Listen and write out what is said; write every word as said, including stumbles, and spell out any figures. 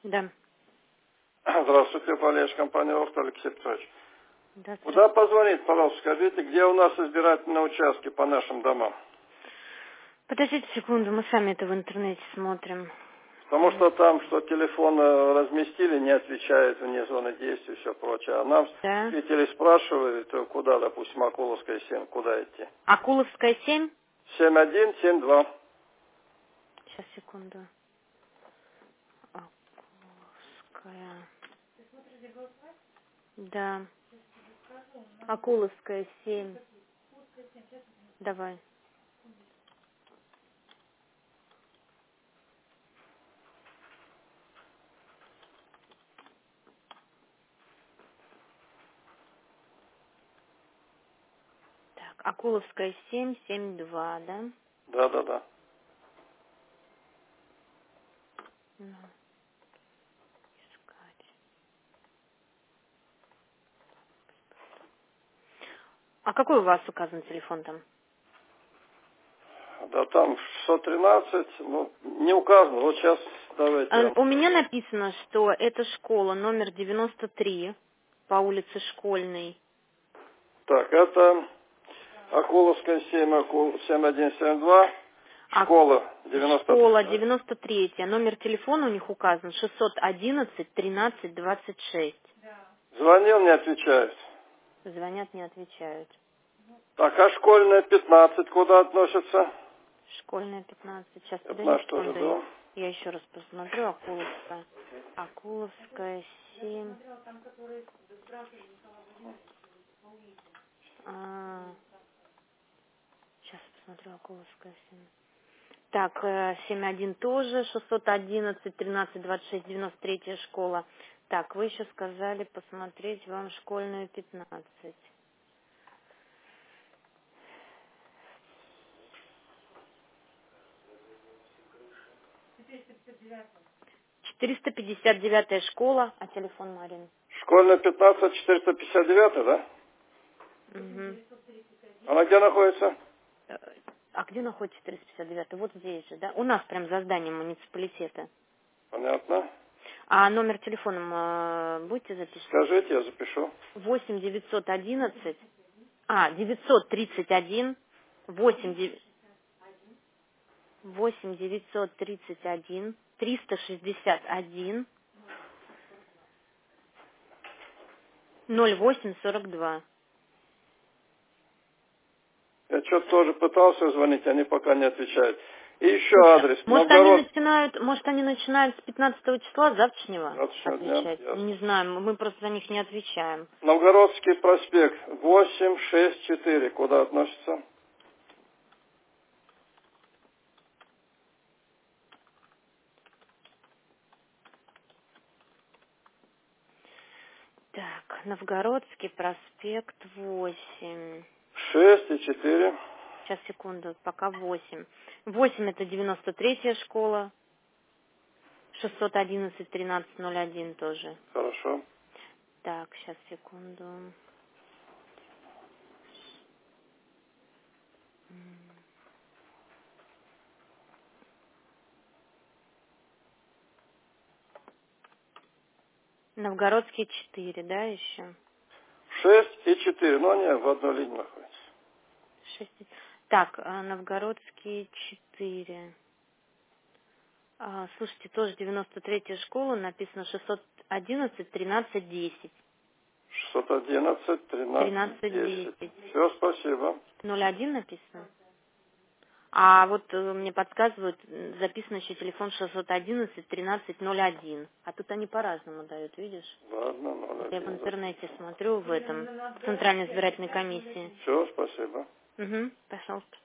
Да. Здравствуйте, Полеж, компания Орт, Алексей Петрович. Да, Куда здравствуйте. позвонить, пожалуйста, скажите, где у нас избирательные участки по нашим домам? Подождите секунду, мы сами это в интернете смотрим. Потому М, что там, что телефон э, разместили, не отвечает вне зоны действия и все прочее. А нам Да. жители спрашивают, э, куда, допустим, Акуловская семь, куда идти. Акуловская семь? семь один семь два. Сейчас, секунду. Акуловская. Да. Акуловская семь. Давай. Так, Акуловская семь, семь два, да? Да, да, да. Ну, искать. А какой у вас указан телефон там? Да, там шестьсот тринадцать, ну, не указано. Вот сейчас давайте я А, вам У меня скажу. написано, что это школа номер девяносто три по улице Школьной. Так, это Акуловская семь, Акул семь один семь два, А школа девяносто три, школа да? девяносто три, номер телефона у них указан шестьсот одиннадцать тринадцать двадцать шесть. Звонил, не отвечает. Звонят, не отвечают. Так, а школьная пятнадцать куда относится? Школьная пятнадцать. Сейчас, Это подожди наш тоже секунду. Я дом. я еще раз посмотрю. Акуловская. Акуловская семь. А, сейчас посмотрю. Акуловская семь. Так, э, семь один тоже. шестьсот одиннадцать тринадцать двадцать шесть девяносто третья школа. Так, вы еще сказали посмотреть вам школьную пятнадцать. четыреста пятьдесят девятая школа, а телефон Марин. Школьная пятнадцать четыреста пятьдесят девять, да? Угу. Она где находится? Э, А где находится четыреста пятьдесят девятая? Вот здесь же, да? У нас прям за зданием муниципалитета. Понятно. А номер телефона э, будете записывать? Скажите, я запишу. восемь девятьсот одиннадцать, а, девятьсот тридцать один, восемь, дев- восемь девятьсот тридцать один, триста шестьдесят один, ноль восемь сорок два. Я что-то тоже пытался звонить, они пока не отвечают. И еще Слушайте, адрес. может они Новгород. начинают, может они начинают с пятнадцатого числа завтрашнего Завтрашнего дня. отвечать? Ясно. Не знаю, мы просто за них не отвечаем. Новгородский проспект восемь шесть четыре. Куда относится? Так, Новгородский проспект восемь. шесть и четыре. Сейчас, секунду, пока восемь. восемь это девяносто третья школа, шестьсот одиннадцать тринадцать ноль один тоже. Хорошо. Так, сейчас, секунду. М, Новгородский четыре, да, еще? шесть и четыре. Но они в одной линии находятся. шесть. Так, а, Новгородский четыре. А, слушайте, тоже девяносто третья школа, написано шестьсот одиннадцать тринадцать десять. шестьсот одиннадцать тринадцать тринадцать десять. десять. Все, спасибо. ноль один написано? А вот э, мне подсказывают, м, записан еще телефон шестьсот одиннадцать тринадцать ноль один. А тут они по-разному дают, видишь? Ладно, ноль Это я в один. интернете смотрю в этом, в Центральной избирательной комиссии. Все, спасибо. Угу, пожалуйста.